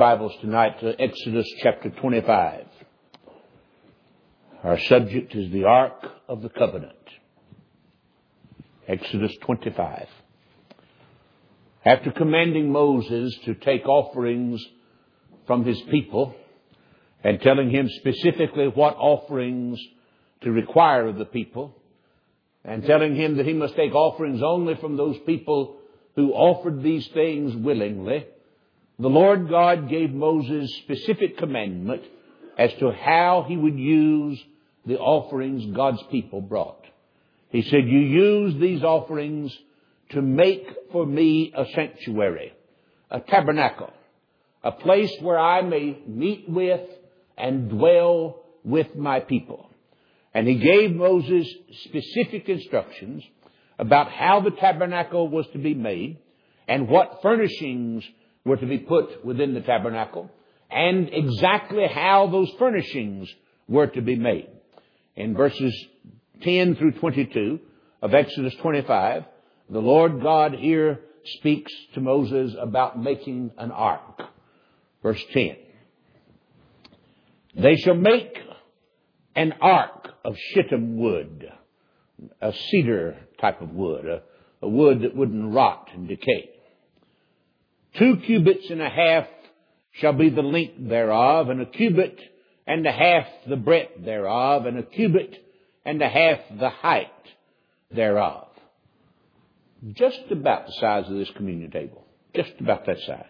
Bibles tonight to Exodus chapter 25. Our subject is the Ark of the Covenant. Exodus 25. After commanding Moses to take offerings from his people and telling him specifically what offerings to require of the people, and telling him that he must take offerings only from those people who offered these things willingly, the Lord God gave Moses specific commandment as to how he would use the offerings God's people brought. He said, "You use these offerings to make for me a sanctuary, a tabernacle, a place where I may meet with and dwell with my people." And he gave Moses specific instructions about how the tabernacle was to be made and what furnishings were to be put within the tabernacle and exactly how those furnishings were to be made. In verses 10 through 22 of Exodus 25, the Lord God here speaks to Moses about making an ark. Verse 10. "They shall make an ark of shittim wood," a cedar type of wood, a wood that wouldn't rot and decay. 2 cubits and a half shall be the length thereof, and 1 cubit and a half the breadth thereof, and 1 cubit and a half the height thereof. Just about the size of this communion table. Just about that size.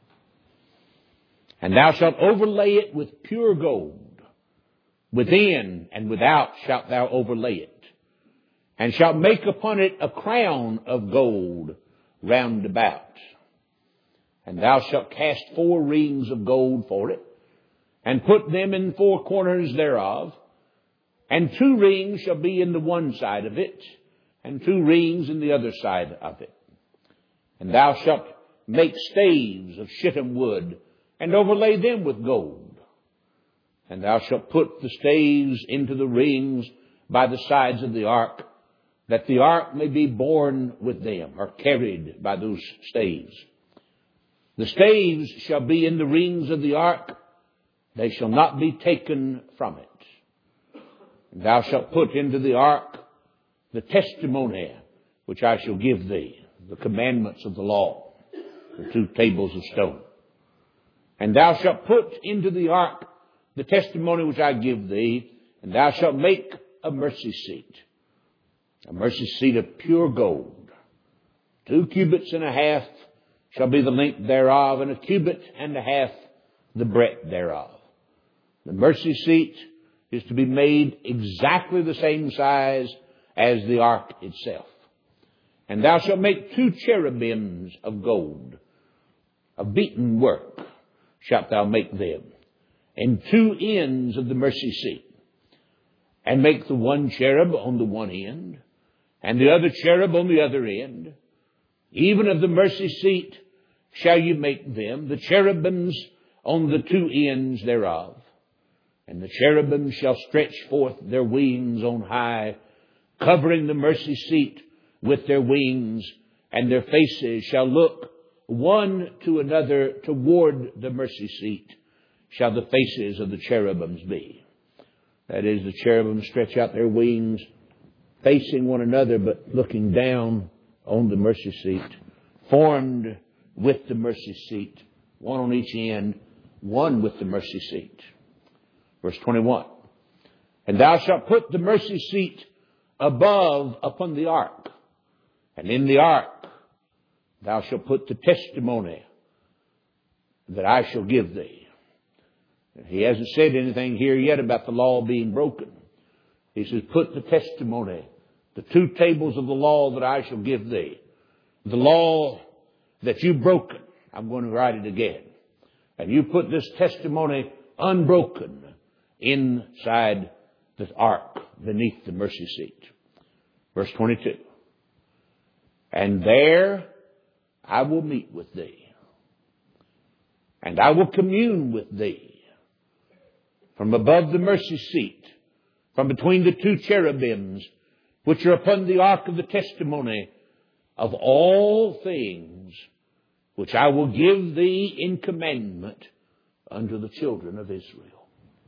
"And thou shalt overlay it with pure gold. Within and without shalt thou overlay it. And shalt make upon it a crown of gold round about. And thou shalt cast 4 rings of gold for it, and put them in 4 corners thereof. And 2 rings shall be in the one side of it, and 2 rings in the other side of it. And thou shalt make staves of shittim wood, and overlay them with gold. And thou shalt put the staves into the rings by the sides of the ark, that the ark may be borne with them, or carried by those staves. The staves shall be in the rings of the ark, they shall not be taken from it. And thou shalt put into the ark the testimony which I shall give thee, the commandments of the law, the 2 tables of stone. And thou shalt put into the ark the testimony which I give thee, and thou shalt make a mercy seat of pure gold. 2 cubits and a half shall be the length thereof, and 1 cubit and a half the breadth thereof. The mercy seat is to be made exactly the same size as the ark itself. And thou shalt make 2 cherubims of gold, of beaten work shalt thou make them, and 2 ends of the mercy seat. And make the one cherub on the one end, and the other cherub on the other end. Even of the mercy seat shall you make them, the cherubims on the 2 ends thereof. And the cherubims shall stretch forth their wings on high, covering the mercy seat with their wings, and their faces shall look one to another toward the mercy seat, shall the faces of the cherubims be. That is, the cherubims stretch out their wings, facing one another, but looking down on the mercy seat, formed with the mercy seat, one on each end, one with the mercy seat. Verse 21. "And thou shalt put the mercy seat above upon the ark, and in the ark thou shalt put the testimony that I shall give thee." He hasn't said anything here yet about the law being broken. He says, put the testimony, the 2 tables of the law that I shall give thee. The law that you've broken, I'm going to write it again. And you put this testimony unbroken inside the ark beneath the mercy seat. Verse 22. "And there I will meet with thee, and I will commune with thee from above the mercy seat, from between the 2 cherubims, which are upon the ark of the testimony, of all things which I will give thee in commandment unto the children of Israel.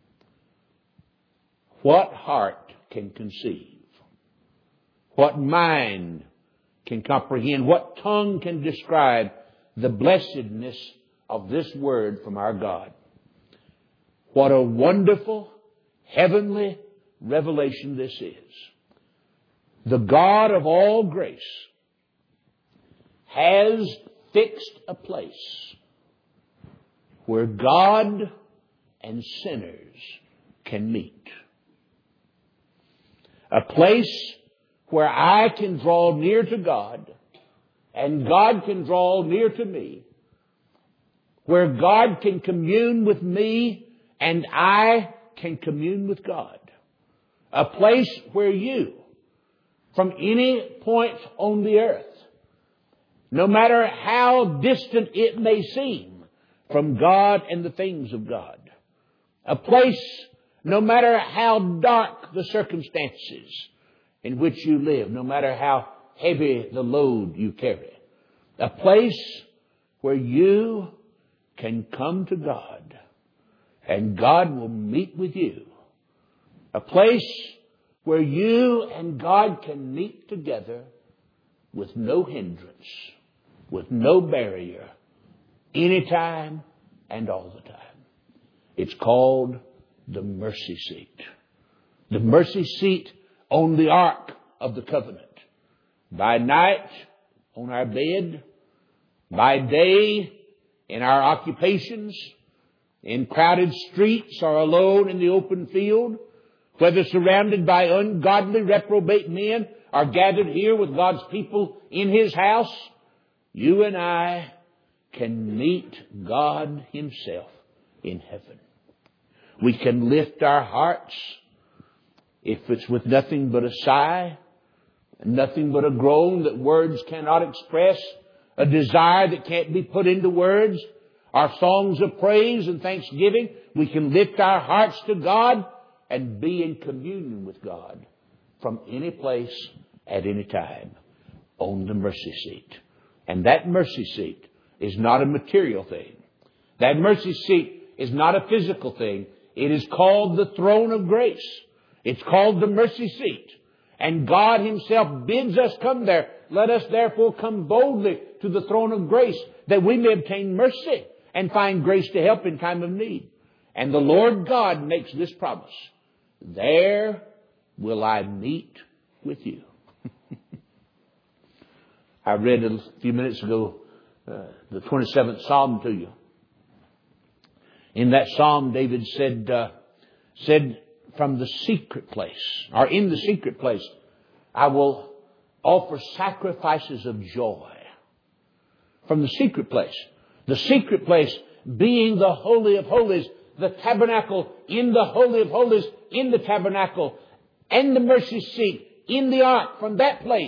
What heart can conceive? What mind can comprehend? What tongue can describe the blessedness of this word from our God? What a wonderful, heavenly revelation this is. The God of all grace has fixed a place where God and sinners can meet. A place where I can draw near to God and God can draw near to me. Where God can commune with me and I can commune with God. A place where you, from any point on the earth, no matter how distant it may seem from God and the things of God. A place, no matter how dark the circumstances in which you live, no matter how heavy the load you carry. A place where you can come to God and God will meet with you. A place where you and God can meet together with no hindrance, with no barrier, anytime and all the time. It's called the mercy seat. The mercy seat on the ark of the covenant. By night, on our bed. By day, in our occupations. In crowded streets or alone in the open field. Whether surrounded by ungodly reprobate men or gathered here with God's people in His house, you and I can meet God Himself in heaven. We can lift our hearts, if it's with nothing but a sigh, nothing but a groan that words cannot express, a desire that can't be put into words, our songs of praise and thanksgiving. We can lift our hearts to God and be in communion with God from any place at any time on the mercy seat. And that mercy seat is not a material thing. That mercy seat is not a physical thing. It is called the throne of grace. It's called the mercy seat. And God Himself bids us come there. Let us therefore come boldly to the throne of grace that we may obtain mercy and find grace to help in time of need. And the Lord God makes this promise. There will I meet with you. I read a few minutes ago the 27th Psalm to you. In that Psalm, David said, from the secret place, or in the secret place, I will offer sacrifices of joy. From the secret place. The secret place being the Holy of Holies, the tabernacle in the Holy of Holies, in the tabernacle, and the mercy seat in the ark. From that place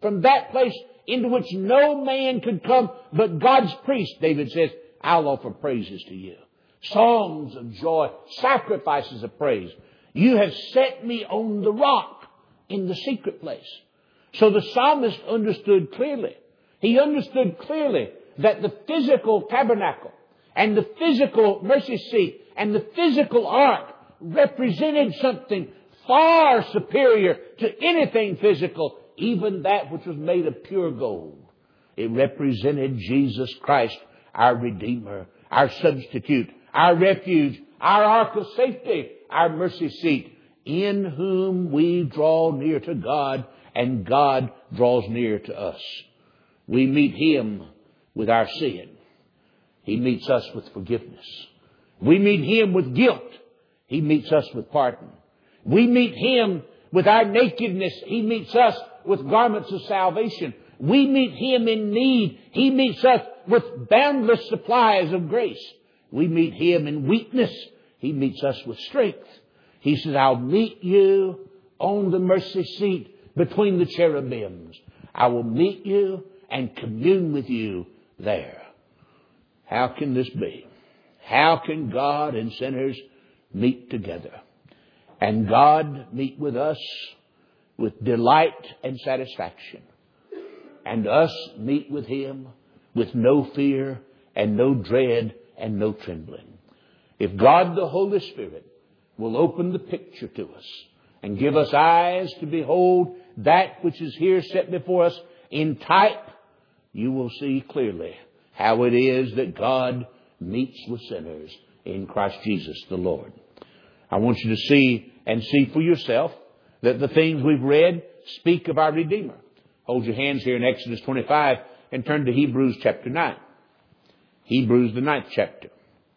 into which no man could come but God's priest, David says, I'll offer praises to you. Songs of joy, sacrifices of praise. You have set me on the rock in the secret place. So the psalmist understood clearly. He understood clearly that the physical tabernacle and the physical mercy seat and the physical ark represented something far superior to anything physical, even that which was made of pure gold. It represented Jesus Christ, our Redeemer, our substitute, our refuge, our ark of safety, our mercy seat, in whom we draw near to God and God draws near to us. We meet Him with our sin. He meets us with forgiveness. We meet Him with guilt. He meets us with pardon. We meet Him with our nakedness. He meets us with garments of salvation. We meet Him in need. He meets us with boundless supplies of grace. We meet Him in weakness. He meets us with strength. He says, I'll meet you on the mercy seat between the cherubims. I will meet you and commune with you there. How can this be? How can God and sinners meet together? And God meet with us with delight and satisfaction. And us meet with Him with no fear and no dread and no trembling. If God the Holy Spirit will open the picture to us and give us eyes to behold that which is here set before us in type, you will see clearly how it is that God meets with sinners in Christ Jesus the Lord. I want you to see and see for yourself that the things we've read speak of our Redeemer. Hold your hands here in Exodus 25 and turn to Hebrews chapter 9. Hebrews the 9th chapter.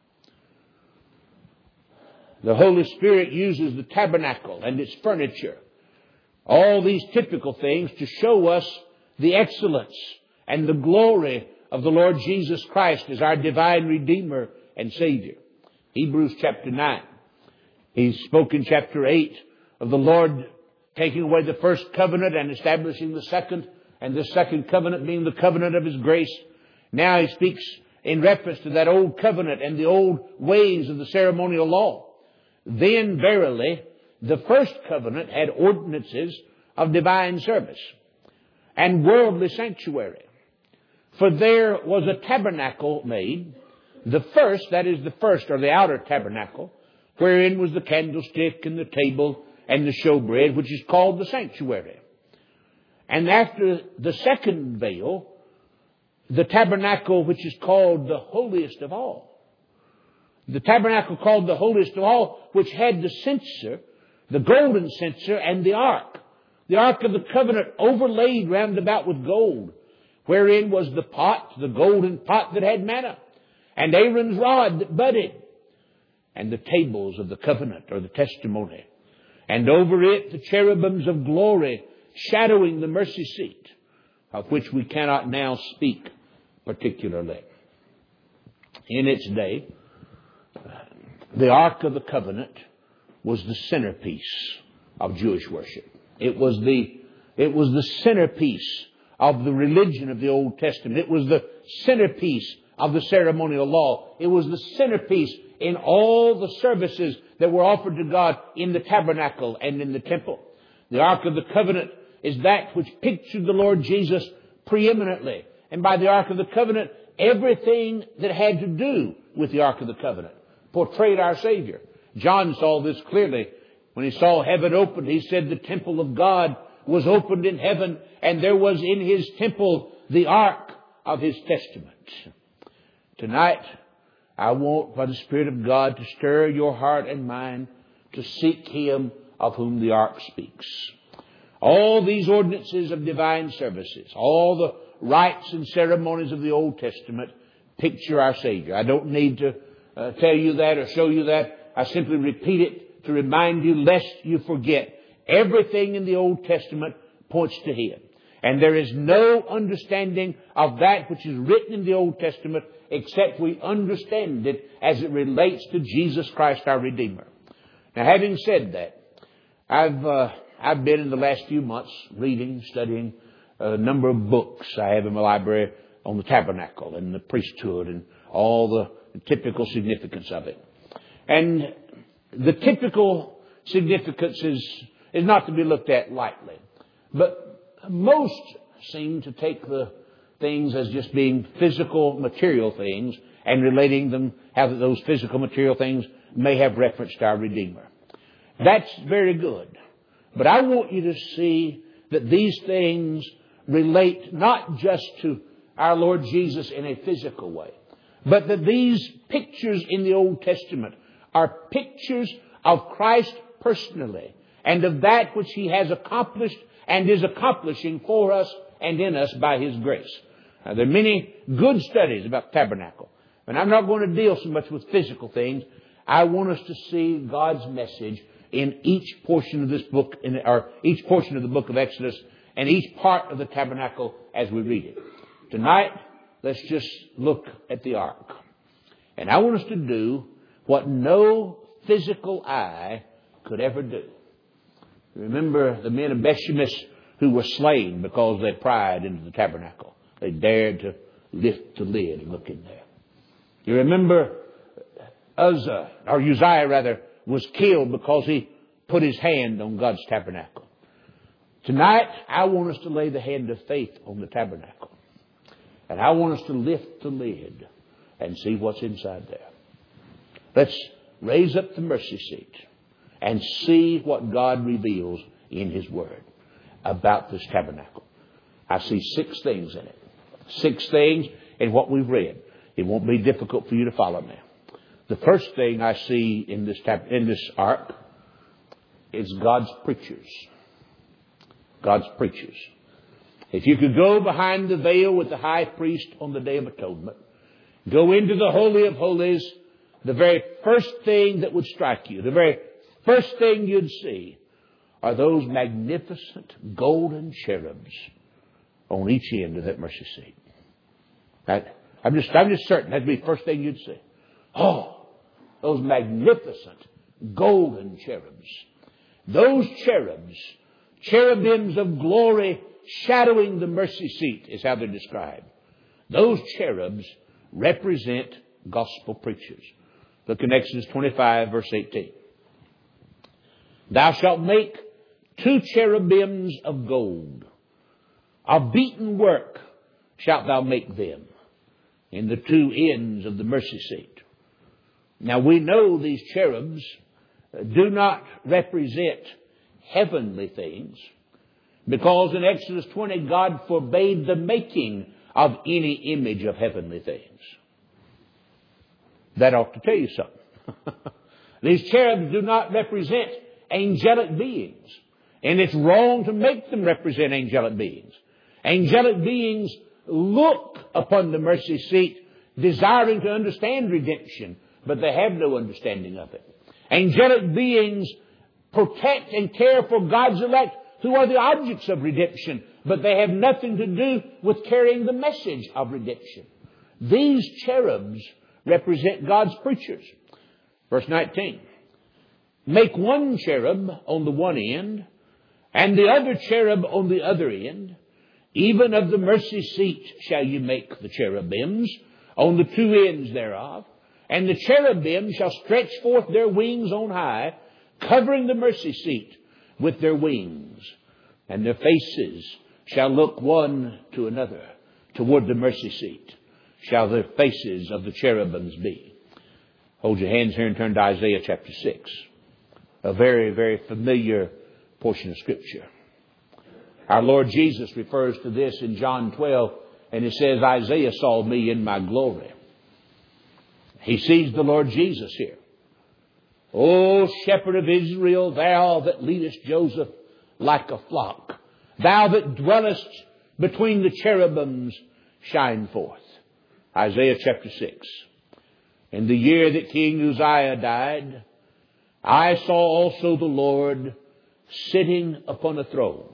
The Holy Spirit uses the tabernacle and its furniture, all these typical things, to show us the excellence and the glory of the Lord Jesus Christ as our divine Redeemer and Savior. Hebrews chapter 9. He spoke in chapter 8 of the Lord taking away the first covenant and establishing the second, and the second covenant being the covenant of His grace. Now He speaks in reference to that old covenant and the old ways of the ceremonial law. Then verily, the first covenant had ordinances of divine service and worldly sanctuary. For there was a tabernacle made, the first, that is the first or the outer tabernacle, wherein was the candlestick and the table and the showbread, which is called the sanctuary. And after the second veil, the tabernacle which is called the holiest of all. The tabernacle called the holiest of all, which had the censer, the golden censer, and the ark of the covenant overlaid round about with gold, wherein was the pot, the golden pot that had manna, and Aaron's rod that budded, and the tables of the covenant or the testimony, and over it the cherubims of glory shadowing the mercy seat, of which we cannot now speak particularly. In its day, the Ark of the Covenant was the centerpiece of Jewish worship. It was the centerpiece of the religion of the Old Testament. It was the centerpiece of the ceremonial law. It was the centerpiece in all the services that were offered to God in the tabernacle and in the temple. The Ark of the Covenant is that which pictured the Lord Jesus preeminently. And by the Ark of the Covenant, everything that had to do with the Ark of the Covenant portrayed our Savior. John saw this clearly. When he saw heaven opened, he said the temple of God was opened in heaven, and there was in His temple the Ark of His testament. Tonight, I want, by the Spirit of God, to stir your heart and mind to seek Him of whom the Ark speaks. All these ordinances of divine services, all the rites and ceremonies of the Old Testament picture our Savior. I don't need to tell you that or show you that. I simply repeat it to remind you lest you forget. Everything in the Old Testament points to Him. And there is no understanding of that which is written in the Old Testament except we understand it as it relates to Jesus Christ our Redeemer. Now, having said that, I've been in the last few months reading, studying a number of books I have in my library on the tabernacle and the priesthood and all the typical significance of it. And the typical significance is not to be looked at lightly. But most seem to take the things as just being physical, material things and relating them, how those physical, material things may have reference to our Redeemer. That's very good. But I want you to see that these things relate not just to our Lord Jesus in a physical way, but that these pictures in the Old Testament are pictures of Christ personally and of that which He has accomplished and is accomplishing for us and in us by His grace. Now, there are many good studies about tabernacle, and I'm not going to deal so much with physical things. I want us to see God's message in each portion of this book, or each portion of the book of Exodus, and each part of the tabernacle as we read it. Tonight, let's just look at the ark. And I want us to do what no physical eye could ever do. Remember the men of Bethshemesh who were slain because they pried into the tabernacle. They dared to lift the lid and look in there. You remember Uzziah was killed because he put his hand on God's tabernacle. Tonight, I want us to lay the hand of faith on the tabernacle. And I want us to lift the lid and see what's inside there. Let's raise up the mercy seat and see what God reveals in His Word about this tabernacle. I see 6 things in it. 6 things in what we've read. It won't be difficult for you to follow now. The first thing I see in this ark is God's preachers. God's preachers. If you could go behind the veil with the high priest on the Day of Atonement, go into the Holy of Holies, the very first thing that would strike you, the very first thing you'd see are those magnificent golden cherubs on each end of that mercy seat. I'm just certain that'd be the first thing you'd see. Oh, those magnificent golden cherubs. Those cherubs, cherubims of glory shadowing the mercy seat is how they're described. Those cherubs represent gospel preachers. Look in Exodus 25, verse 18. Thou shalt make 2 cherubims of gold. Of beaten work shalt thou make them in the 2 ends of the mercy seat. Now we know these cherubs do not represent heavenly things, because in Exodus 20 God forbade the making of any image of heavenly things. That ought to tell you something. These cherubs do not represent angelic beings, and it's wrong to make them represent angelic beings. Angelic beings look upon the mercy seat desiring to understand redemption, but they have no understanding of it. Angelic beings protect and care for God's elect who are the objects of redemption, but they have nothing to do with carrying the message of redemption. These cherubs represent God's preachers. Verse 19. Make 1 cherub on the one end, and the other cherub on the other end. Even of the mercy seat shall you make the cherubims on the 2 ends thereof. And the cherubim shall stretch forth their wings on high, covering the mercy seat with their wings. And their faces shall look one to another. Toward the mercy seat shall the faces of the cherubims be. Hold your hands here and turn to Isaiah chapter 6. A very, very familiar portion of Scripture. Our Lord Jesus refers to this in John 12, and it says, Isaiah saw me in my glory. He sees the Lord Jesus here. O shepherd of Israel, thou that leadest Joseph like a flock, thou that dwellest between the cherubims, shine forth. Isaiah chapter 6. In the year that King Uzziah died, I saw also the Lord sitting upon a throne.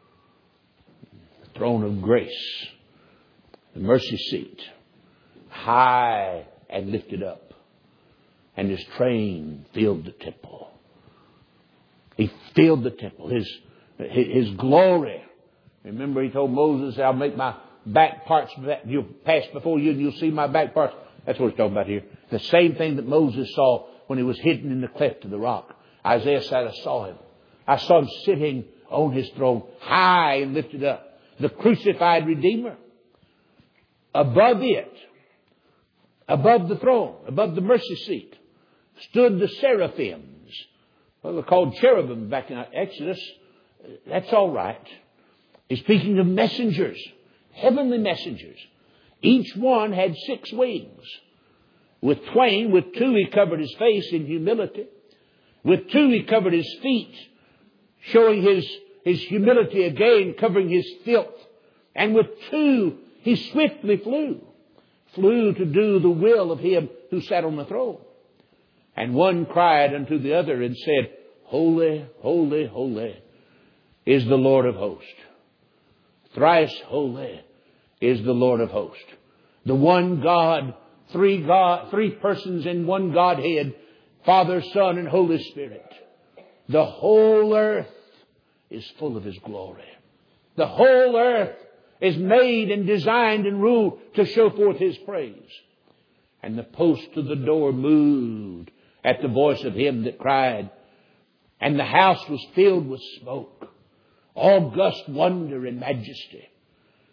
The throne of grace. The mercy seat. High and lifted up. And His train filled the temple. He filled the temple. His glory. Remember He told Moses, I'll make my back parts, you'll pass before you and you'll see my back parts. That's what He's talking about here. The same thing that Moses saw when he was hidden in the cleft of the rock. Isaiah said, I saw Him. I saw Him sitting on His throne, high and lifted up. The crucified Redeemer. Above it, above the throne, above the mercy seat, stood the seraphims. Well, they're called cherubim back in Exodus. That's all right. He's speaking of messengers, heavenly messengers. Each one had 6 wings. With 2 He covered His face in humility. With 2 He covered His feet, showing His humility again, covering His filth. And with 2 He swiftly flew to do the will of Him who sat on the throne. And one cried unto the other and said, Holy, holy, holy is the Lord of hosts. Thrice holy is the Lord of hosts. The one God, 3 persons in one Godhead, Father, Son, and Holy Spirit. The whole earth is full of His glory. The whole earth is made and designed and ruled to show forth His praise. And the post of the door moved at the voice of Him that cried. And the house was filled with smoke, august wonder and majesty.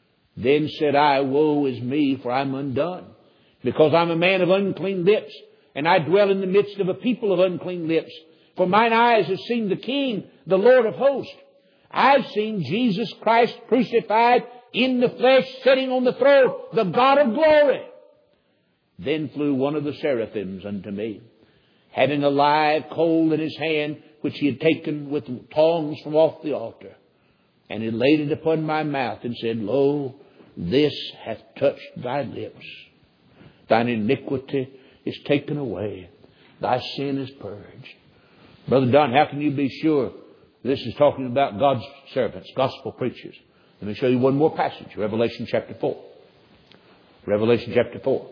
Then said I, Woe is me, for I'm undone, because I'm a man of unclean lips, and I dwell in the midst of a people of unclean lips. For mine eyes have seen the King, the Lord of hosts. I've seen Jesus Christ crucified in the flesh, sitting on the throne, the God of glory. Then flew one of the seraphims unto me, having a live coal in his hand, which he had taken with tongs from off the altar. And he laid it upon my mouth and said, Lo, this hath touched thy lips. Thine iniquity is taken away. Thy sin is purged. Brother Don, how can you be sure this is talking about God's servants, gospel preachers? Let me show you one more passage. Revelation chapter 4. Revelation chapter 4.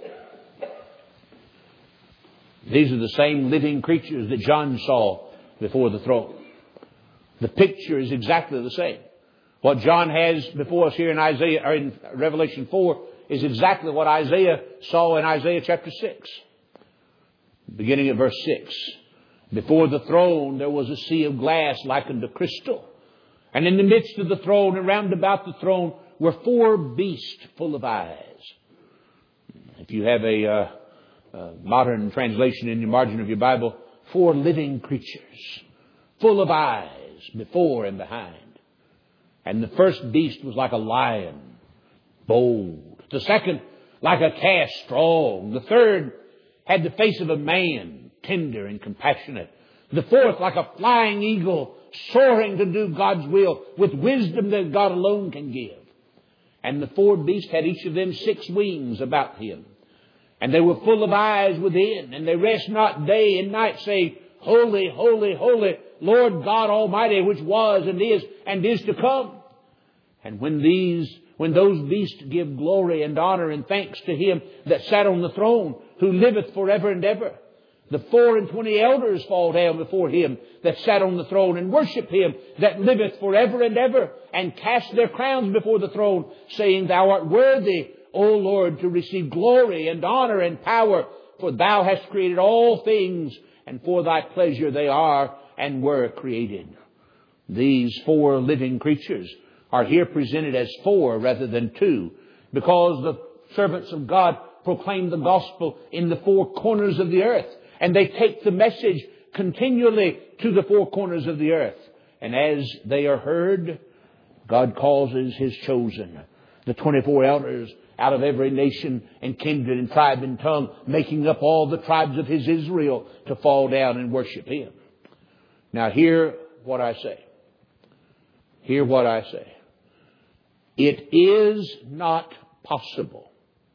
These are the same living creatures that John saw before the throne. The picture is exactly the same. What John has before us here in Isaiah, or in Revelation 4, is exactly what Isaiah saw in Isaiah chapter 6. Beginning at verse 6. Before the throne there was a sea of glass like unto crystal. And in the midst of the throne and round about the throne were 4 beasts full of eyes. If you have a modern translation in the margin of your Bible, 4 living creatures, full of eyes before and behind. And the first beast was like a lion, bold. The second, like a calf, strong. The third had the face of a man, tender and compassionate. The fourth, like a flying eagle, soaring to do God's will with wisdom that God alone can give. And the 4 beasts had each of them 6 wings about him. And they were full of eyes within, and they rest not day and night, saying, Holy, holy, holy, Lord God Almighty, which was and is to come. And when those beasts give glory and honor and thanks to him that sat on the throne, who liveth forever and ever, the 24 elders fall down before him that sat on the throne and worship him that liveth forever and ever, and cast their crowns before the throne, saying, Thou art worthy, O Lord, to receive glory and honor and power, for thou hast created all things, and for thy pleasure they are and were created. These 4 living creatures are here presented as 4 rather than 2, because the servants of God proclaim the gospel in the 4 corners of the earth, and they take the message continually to the 4 corners of the earth. And as they are heard, God causes his chosen, the 24 elders, out of every nation and kindred and tribe and tongue, making up all the tribes of his Israel, to fall down and worship him. Now hear what I say. Hear what I say. It is not possible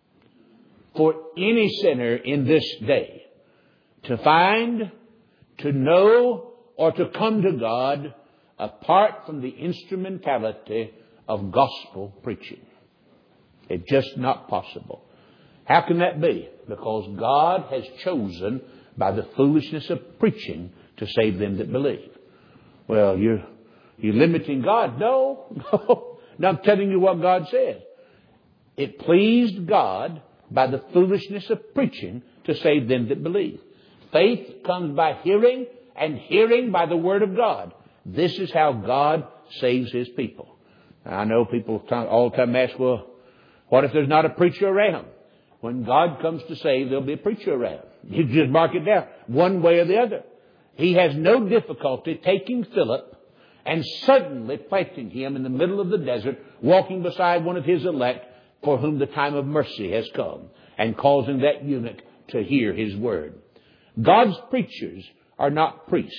for any sinner in this day to find, to know, or to come to God apart from the instrumentality of gospel preaching. It's just not possible. How can that be? Because God has chosen by the foolishness of preaching to save them that believe. Well, you're limiting God. No. No, I'm telling you what God said. It pleased God by the foolishness of preaching to save them that believe. Faith comes by hearing, and hearing by the Word of God. This is how God saves his people. I know people all the time ask, well, what if there's not a preacher around? When God comes to save, there'll be a preacher around. You just mark it down, one way or the other. He has no difficulty taking Philip and suddenly planting him in the middle of the desert, walking beside one of his elect for whom the time of mercy has come, and causing that eunuch to hear his word. God's preachers are not priests.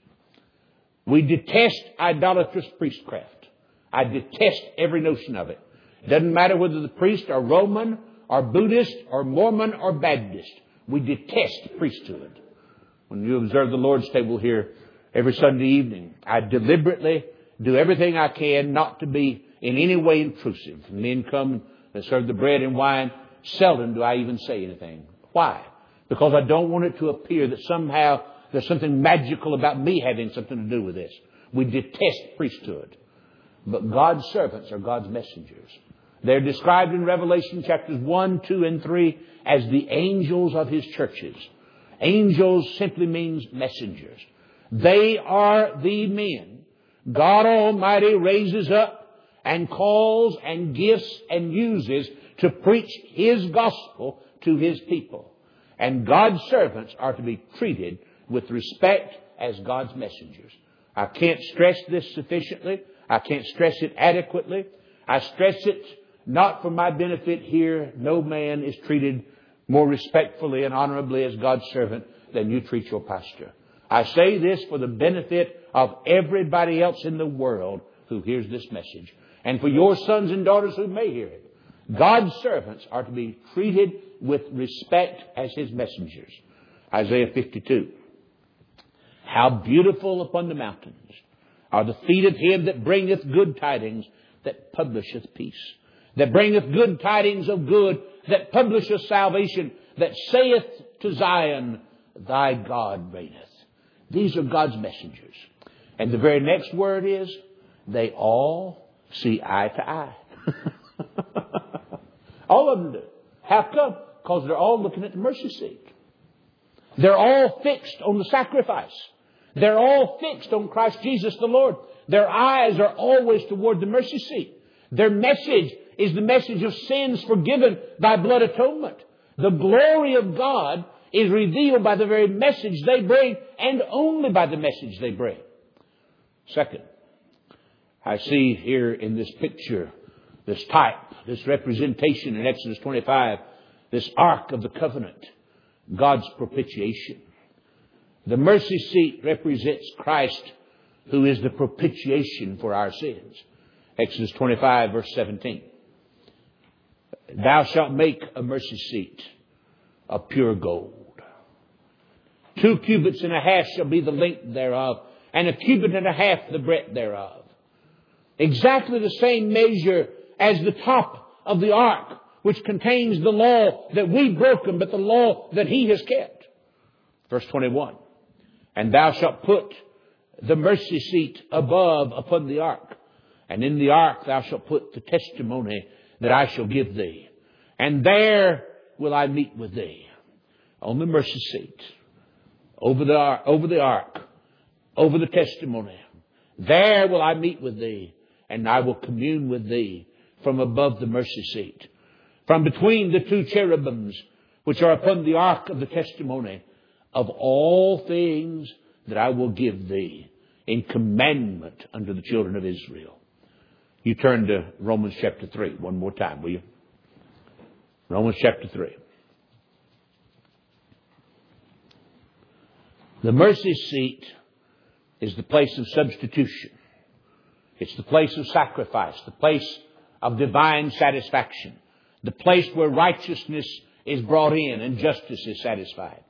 We detest idolatrous priestcraft. I detest every notion of it. It doesn't matter whether the priests are Roman or Buddhist or Mormon or Baptist. We detest priesthood. When you observe the Lord's table here every Sunday evening, I deliberately do everything I can not to be in any way intrusive. Men come and serve the bread and wine. Seldom do I even say anything. Why? Because I don't want it to appear that somehow there's something magical about me having something to do with this. We detest priesthood. But God's servants are God's messengers. They're described in Revelation chapters 1, 2, and 3 as the angels of his churches. Angels simply means messengers. They are the men God Almighty raises up and calls and gifts and uses to preach his gospel to his people. And God's servants are to be treated with respect as God's messengers. I can't stress this sufficiently. I can't stress it adequately. I stress it not for my benefit here. No man is treated more respectfully and honorably as God's servant than you treat your pastor. I say this for the benefit of everybody else in the world who hears this message, and for your sons and daughters who may hear it. God's servants are to be treated with respect as His messengers. Isaiah 52. How beautiful upon the mountains are the feet of him that bringeth good tidings, that publisheth peace, that bringeth good tidings of good, that publisheth salvation, that saith to Zion, thy God reigneth. These are God's messengers. And the very next word is, they all see eye to eye. All of them do. How come? Because they're all looking at the mercy seat. They're all fixed on the sacrifice. They're all fixed on Christ Jesus the Lord. Their eyes are always toward the mercy seat. Their message is the message of sins forgiven by blood atonement. The glory of God is revealed by the very message they bring, and only by the message they bring. Second, I see here in this picture, this type, this representation in Exodus 25, this Ark of the Covenant, God's propitiation. The mercy seat represents Christ, who is the propitiation for our sins. Exodus 25, verse 17. Thou shalt make a mercy seat of pure gold. 2 cubits and a half shall be the length thereof, and 1 cubit and a half the breadth thereof. Exactly the same measure as the top of the ark, which contains the law that we've broken, but the law that He has kept. Verse 21. And thou shalt put the mercy seat above upon the ark, and in the ark thou shalt put the testimony that I shall give thee. And there will I meet with thee. On the mercy seat, over the ark, over the testimony. There will I meet with thee, and I will commune with thee from above the mercy seat. From between the 2 cherubims, which are upon the ark of the testimony, of all things that I will give thee in commandment unto the children of Israel. You turn to Romans chapter 3 one more time, will you? Romans chapter 3. The mercy seat is the place of substitution. It's the place of sacrifice, the place of divine satisfaction, the place where righteousness is brought in and justice is satisfied.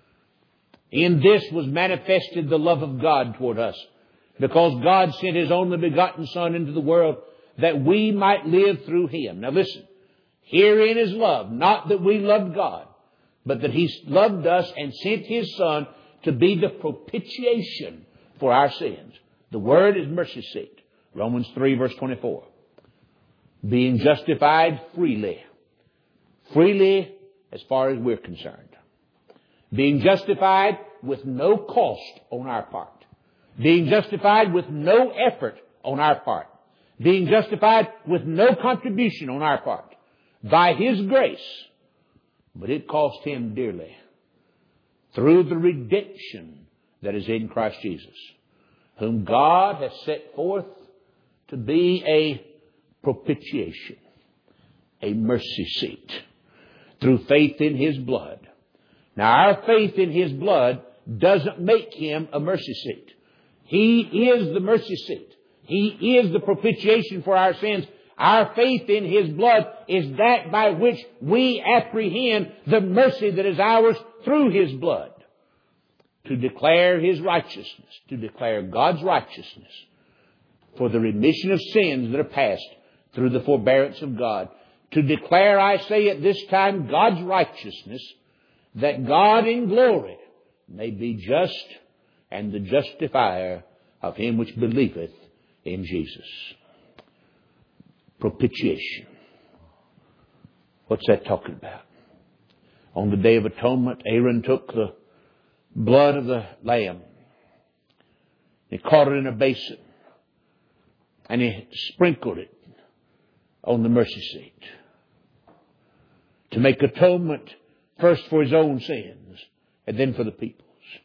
In this was manifested the love of God toward us, because God sent His only begotten Son into the world that we might live through Him. Now listen, herein is love, not that we loved God, but that He loved us and sent His Son to be the propitiation for our sins. The word is mercy seat. Romans 3 verse 24. Being justified freely. Freely as far as we're concerned. Being justified with no cost on our part. Being justified with no effort on our part. Being justified with no contribution on our part. By His grace. But it cost Him dearly. Through the redemption that is in Christ Jesus. Whom God has set forth to be a propitiation. A mercy seat. Through faith in His blood. Now our faith in His blood doesn't make Him a mercy seat. He is the mercy seat. He is the propitiation for our sins. Our faith in His blood is that by which we apprehend the mercy that is ours through His blood. To declare His righteousness, to declare God's righteousness for the remission of sins that are past through the forbearance of God. To declare, I say at this time, God's righteousness, that God in glory may be just and the justifier of him which believeth in Jesus. Propitiation. What's that talking about? On the Day of Atonement, Aaron took the blood of the lamb. He caught it in a basin. And he sprinkled it on the mercy seat. To make atonement First for his own sins, and then for the people's.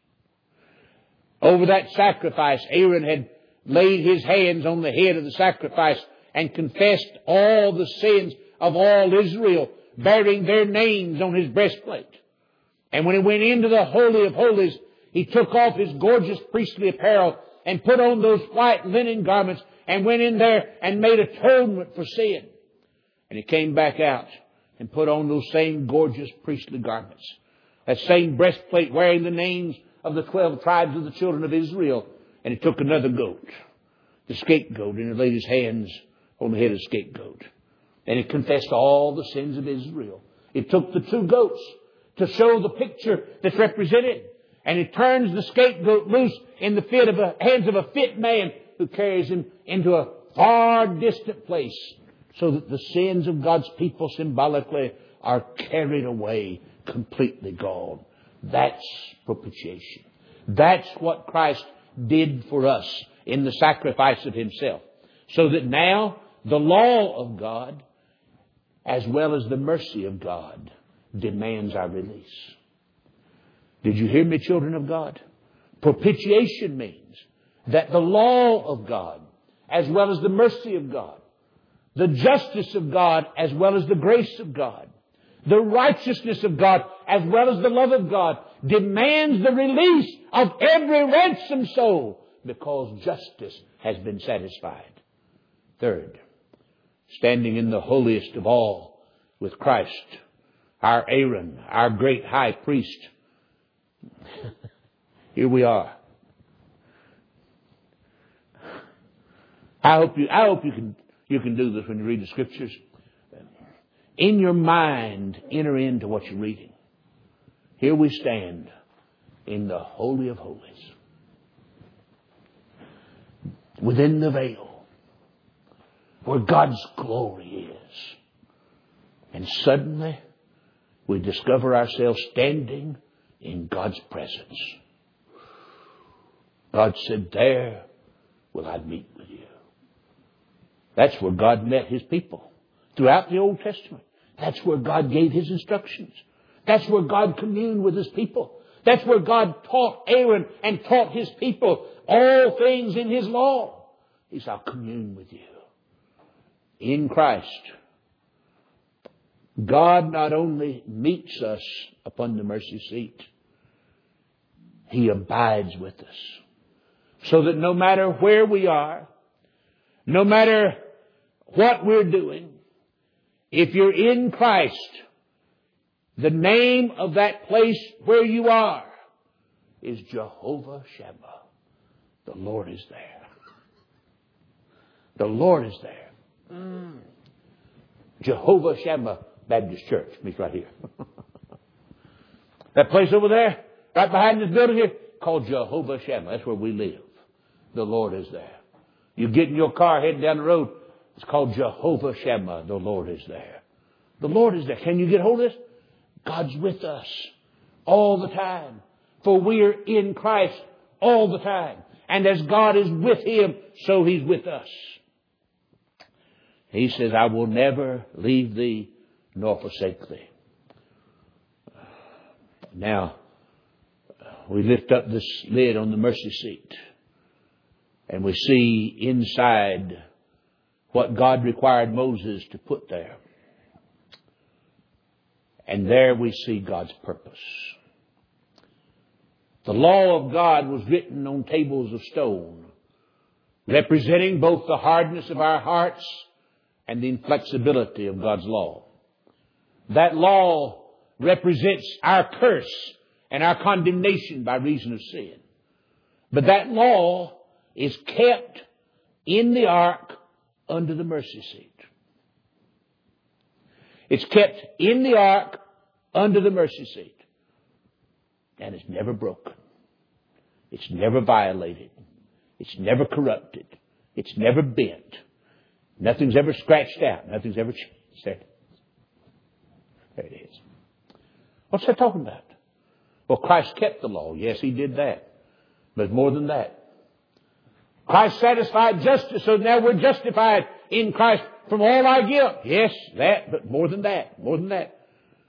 Over that sacrifice, Aaron had laid his hands on the head of the sacrifice and confessed all the sins of all Israel, bearing their names on his breastplate. And when he went into the Holy of Holies, he took off his gorgeous priestly apparel and put on those white linen garments and went in there and made atonement for sin. And he came back out and put on those same gorgeous priestly garments. That same breastplate wearing the names of the 12 tribes of the children of Israel. And he took another goat, the scapegoat, and he laid his hands on the head of the scapegoat. And he confessed all the sins of Israel. He took the two goats to show the picture that's represented. And he turns the scapegoat loose in the hands of a fit man who carries him into a far distant place so that the sins of God's people symbolically are carried away, completely gone. That's propitiation. That's what Christ did for us in the sacrifice of himself. So that now the law of God, as well as the mercy of God, demands our release. Did you hear me, children of God? Propitiation means that the law of God, as well as the mercy of God, the justice of God, as well as the grace of God, the righteousness of God, as well as the love of God, demands the release of every ransomed soul because justice has been satisfied. Third, standing in the holiest of all with Christ, our Aaron, our great high priest. Here we are. I hope you can do this when you read the Scriptures. In your mind, enter into what you're reading. Here we stand in the Holy of Holies, within the veil, where God's glory is. And suddenly, we discover ourselves standing in God's presence. God said, "There will I meet with you." That's where God met his people. Throughout the Old Testament, that's where God gave his instructions. That's where God communed with his people. That's where God taught Aaron and taught his people all things in his law. He said, "I'll commune with you." In Christ, God not only meets us upon the mercy seat, he abides with us. So that no matter where we are, no matter what we're doing, if you're in Christ, the name of that place where you are is Jehovah Shammah. The Lord is there. The Lord is there. Jehovah Shammah Baptist Church. Meets right here. That place over there, right behind this building here, called Jehovah Shammah. That's where we live. The Lord is there. You get in your car heading down the road, it's called Jehovah Shammah. The Lord is there. The Lord is there. Can you get hold of this? God's with us all the time. For we are in Christ all the time. And as God is with him, so he's with us. He says, "I will never leave thee nor forsake thee." Now, we lift up this lid on the mercy seat. And we see inside what God required Moses to put there. And there we see God's purpose. The law of God was written on tables of stone, representing both the hardness of our hearts and the inflexibility of God's law. That law represents our curse and our condemnation by reason of sin. But that law is kept in the ark under the mercy seat. It's kept in the ark under the mercy seat. And it's never broken. It's never violated. It's never corrupted. It's never bent. Nothing's ever scratched out. Nothing's ever changed. There it is. What's that talking about? Well, Christ kept the law. Yes, he did that. But more than that. Christ satisfied justice, so now we're justified in Christ from all our guilt. Yes, that, but more than that. More than that.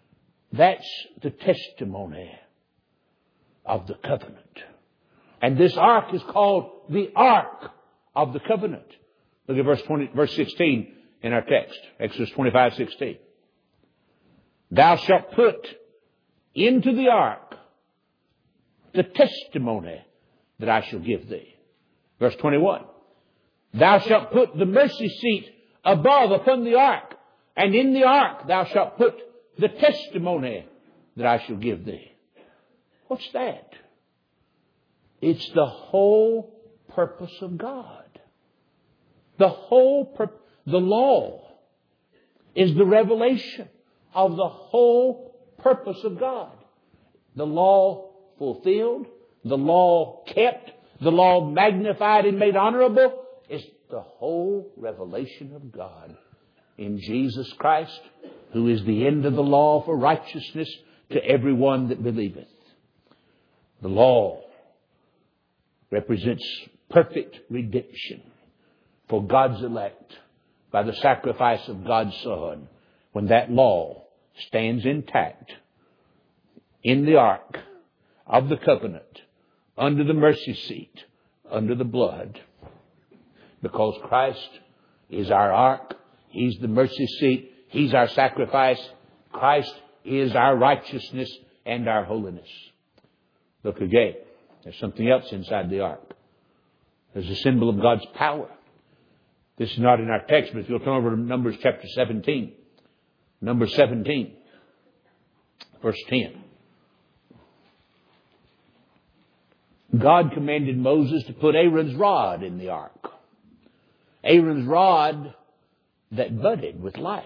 That's the testimony of the covenant. And this ark is called the Ark of the Covenant. Look at verse 16 in our text. Exodus 25:16. Thou shalt put into the ark the testimony that I shall give thee. Verse 21. Thou shalt put the mercy seat above upon the ark, and in the ark thou shalt put the testimony that I shall give thee. What's that? It's the whole purpose of God. The law is the revelation of the whole purpose of God. The law fulfilled, the law kept, the law magnified and made honorable is the whole revelation of God in Jesus Christ, who is the end of the law for righteousness to everyone that believeth. The law represents perfect redemption for God's elect by the sacrifice of God's Son, when that law stands intact in the ark of the covenant, under the mercy seat, under the blood. Because Christ is our ark, He's the mercy seat, He's our sacrifice, Christ is our righteousness and our holiness. Look again. There's something else inside the ark. There's a symbol of God's power. This is not in our text, but if you'll turn over to Numbers chapter 17. Numbers 17, verse 10. God commanded Moses to put Aaron's rod in the ark. Aaron's rod that budded with life.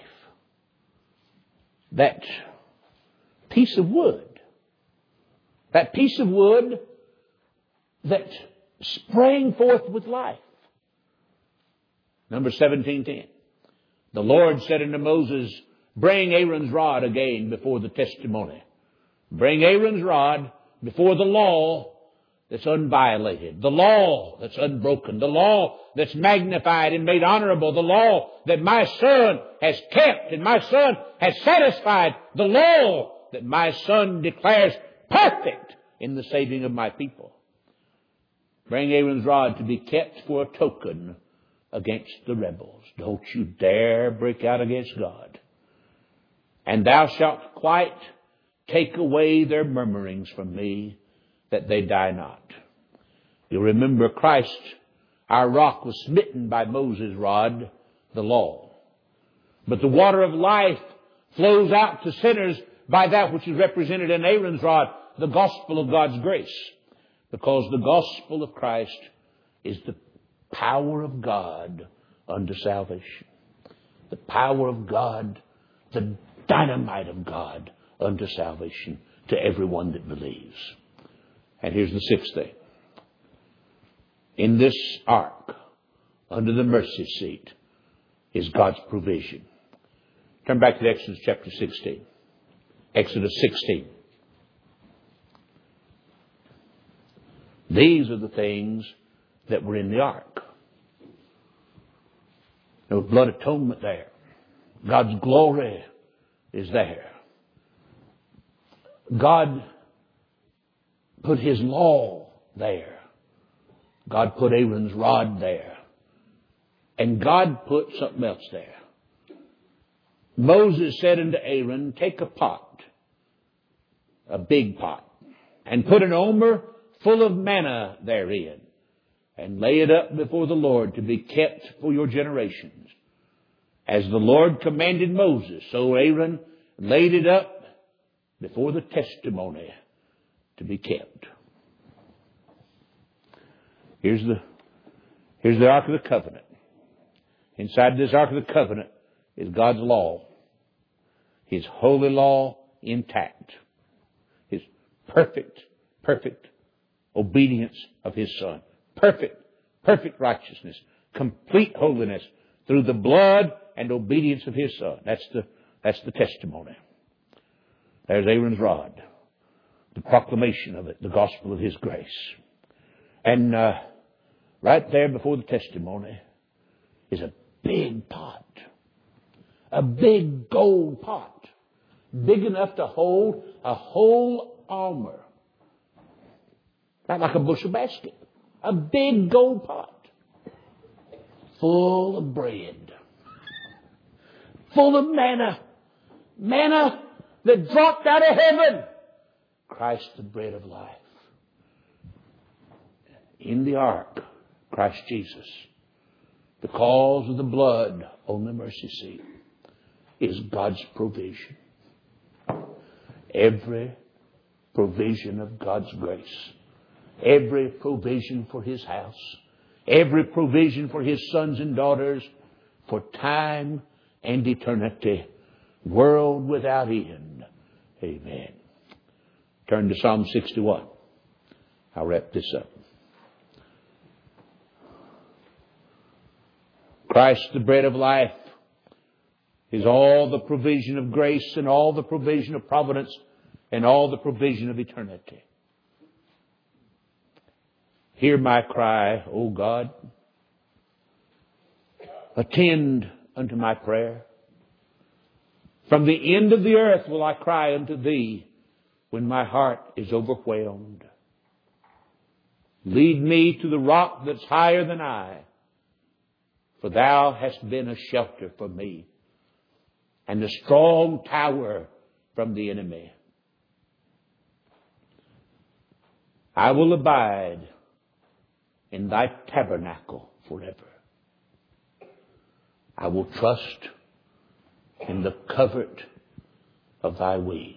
That piece of wood. That piece of wood that sprang forth with life. Numbers 17:10. The Lord said unto Moses, bring Aaron's rod again before the testimony. Bring Aaron's rod before the law that's unviolated, the law that's unbroken, the law that's magnified and made honorable, the law that my Son has kept and my Son has satisfied, the law that my Son declares perfect in the saving of my people. Bring Aaron's rod to be kept for a token against the rebels. Don't you dare break out against God. And thou shalt quite take away their murmurings from me, that they die not. You'll remember Christ, our rock, was smitten by Moses' rod, the law. But the water of life flows out to sinners by that which is represented in Aaron's rod, the gospel of God's grace. Because the gospel of Christ is the power of God unto salvation. The power of God, the dynamite of God unto salvation to everyone that believes. And here's the sixth thing. In this ark, under the mercy seat, is God's provision. Turn back to Exodus chapter 16. Exodus 16. These are the things that were in the ark. There was blood atonement there. God's glory is there. God put His law there. God put Aaron's rod there. And God put something else there. Moses said unto Aaron, take a pot, a big pot, and put an omer full of manna therein, and lay it up before the Lord to be kept for your generations. As the Lord commanded Moses, so Aaron laid it up before the testimony to be kept. Here's the Ark of the Covenant. Inside this Ark of the Covenant is God's law. His holy law intact. His perfect obedience of His Son. Perfect righteousness. Complete holiness through the blood and obedience of His Son. That's the testimony. There's Aaron's rod. The proclamation of it, the gospel of His grace. And right there before the testimony is a big pot. A big gold pot. big enough to hold a whole armor. Not like a bushel basket. A big gold pot. Full of bread. Full of manna. Manna that dropped out of heaven. Christ, the bread of life. In the ark, Christ Jesus, because of the blood on the mercy seat, is God's provision. Every provision of God's grace. Every provision for His house. Every provision for His sons and daughters for time and eternity. World without end. Amen. Turn to Psalm 61. I'll wrap this up. Christ, the bread of life, is all the provision of grace and all the provision of providence and all the provision of eternity. Hear my cry, O God. Attend unto my prayer. From the end of the earth will I cry unto Thee when my heart is overwhelmed. Lead me to the rock that's higher than I, for Thou hast been a shelter for me and a strong tower from the enemy. I will abide in Thy tabernacle forever. I will trust in the covert of Thy wings.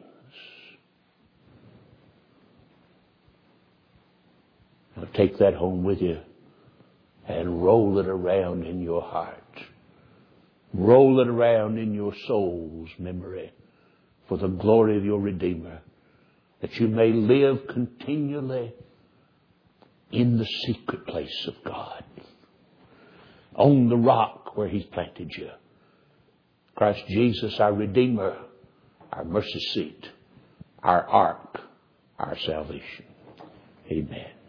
Now take that home with you and roll it around in your heart. Roll it around in your soul's memory for the glory of your Redeemer, that you may live continually in the secret place of God, on the rock where He's planted you. Christ Jesus, our Redeemer, our mercy seat, our ark, our salvation. Amen.